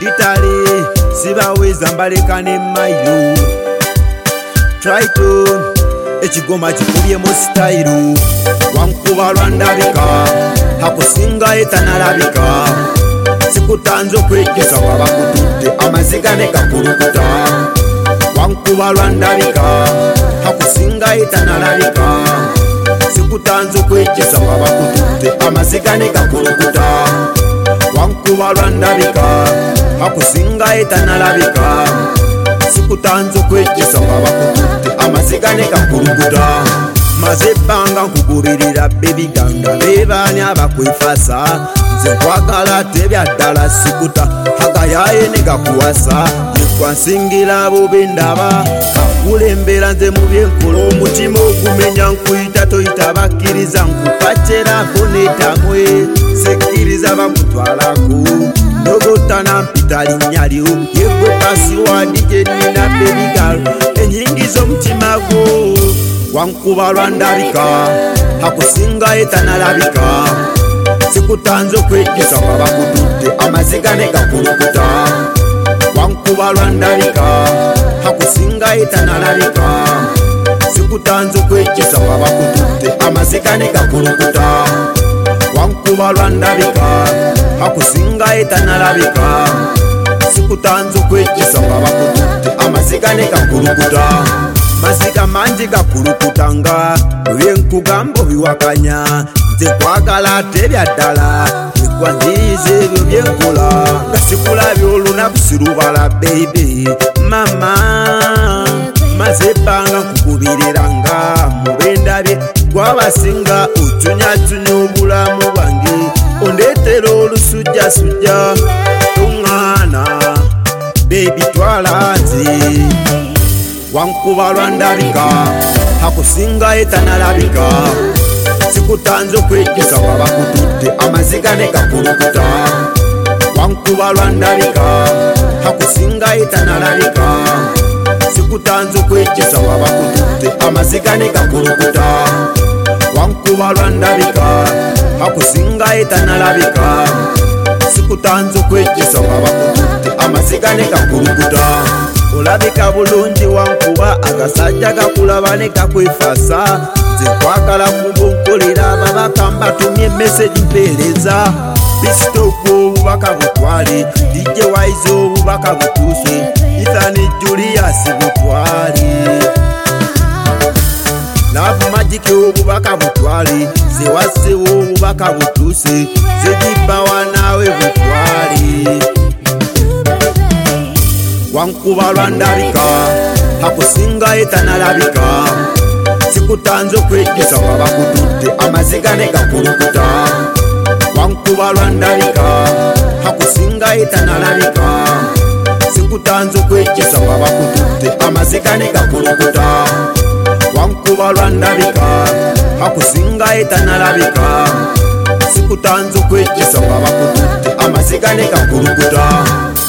Ditali sibaweza mbaleka ne mailo Triton ekigoma kikubye mu style wankuba lwandabika hakusinga etanalabika sikutanzo kwejeza wabakutudde amaziga ne gakulukuta wankuba lwandabika hakusinga etanalabika sikutanzo kwejeza wabakutudde amaziga ne gakulukuta wankuba lwandabika hakusinga etanalabika sikutanzo kwejeza wabakutudde amaziga ne gakulukuta maze ebbanga nkugubirira bebiganga bebaani abakwefasa nze nkwagala tebyaddala sikuta hagayaye ne gakuwasa nekwansingira abo bendaba kakulembera nze mu byenkola omutima ogumenya nkuyita toyita bakkiriza nkupacerako netamwe sekkiriza bakutwalako nogotana mpita linnya lyo yegwe pasiwadi gyenina bebigal enyingiza omutima gwo wankuba lwandabika hakusinga etanalabika sikutanzo kwejeza wabakutudde amaziga ne gakulukuta wankuba lwandabika hakusinga etanalabika sikutanzo kwejeza wabakutudde amaziga ne gakulukuta wankuba lwandabika hakusinga etanalabika sikutanzo kwejeza wabakutudde amaziga ne gakulukuta maziga mangi gakulukutanga byenkugamba obiwakanya nze kwagala tebyaddala ekwanjiriza ebyo byenkola nga sikulabye olunaku sirubala beibe mama maze ebbanga nkukubiriranga mubendabye gwabasinga ocunyatunya obulamu bwange ondeetera olusujjasujja tuŋŋaana bebi twala nze wankuba lwandabika hakusinga etanalabika sikutanzo kwejeza wabakutudde amaziga ne gakulukuta wankuba lwandabika hakusinga etanalabika sikutanzo kwejeza wabakutudde amaziga ne gakulukuta wankuba lwandabika hakusinga etanalabika sikutanzo kwejeza wabakutudde amaziga ne gakulukuta olabika bulungi wankuba agasajja gakulaba ne gakwefasa nze nkwagala kubunkolera ababaka mbatumye meseji mpeereza bisitoko obubaka butwale dijje waize obubaka butuuse ithani juliyasi butwale laavu magiki obubaka butwale zewasewo obubaka butuuse zegibawa naawe butwale wankuba lwandabika hakusinga etanalabika sikutanzo kwejeza wabakutudde amaziga ne gakulukuta wankuba lwandabika hakusinga etanalabika sikutanzo kwejeza wabakutudde amaziga ne gakulukuta wankuba lwandabika hakusinga etanalabika sikutanzo kwejeza wabakutudde amaziga ne gakulukuta